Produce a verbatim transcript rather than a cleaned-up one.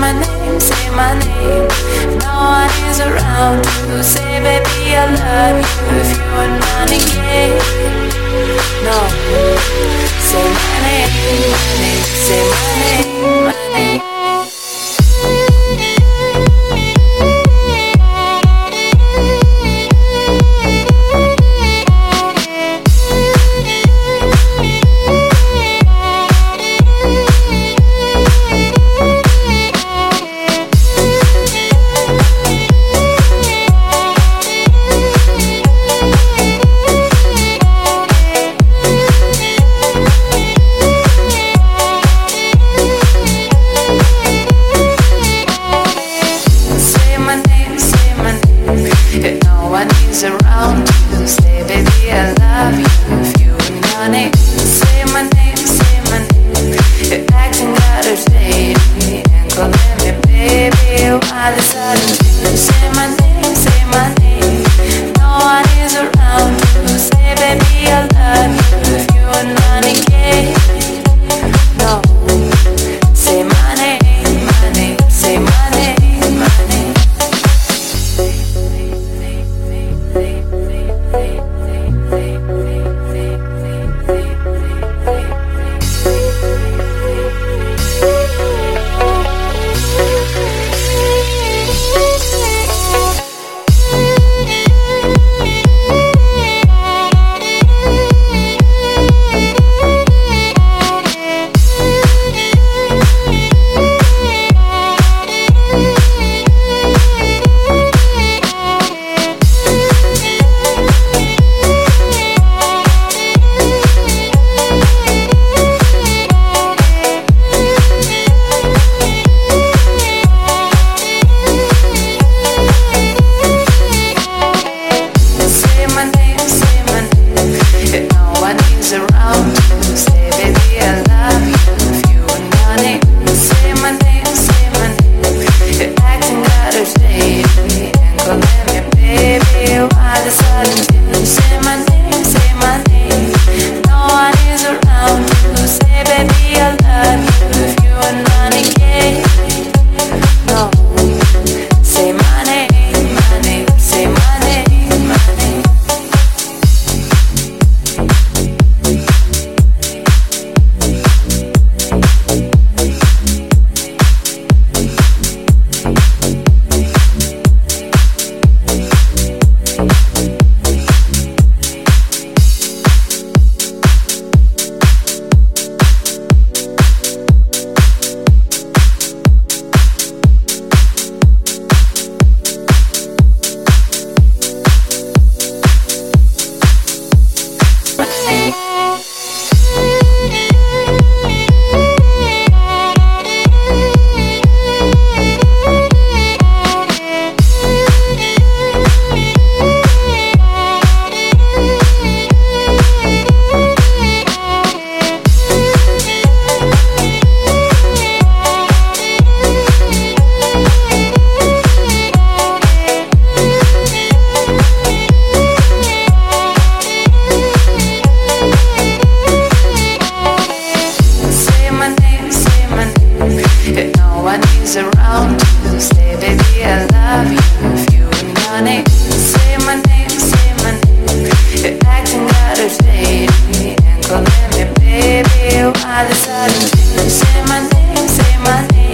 my name, say my name. No one is around to say, baby, I love you. If you are not engaged, no. Say my name, my name, say my name, my name. Around to say, baby, I love you. If you and my name, say my name, say my name. You're acting out of date and calling me baby. Why the sudden change? Say my name, say my name. No one is around to say, baby, I love you. If you are not engaged, no. Say my name, my name, say my name, my name. Around to say, baby, I love you. If you and my name, say my name, say my name. You're acting out of date and calling me baby. Why the sudden change? Say my name, say my name.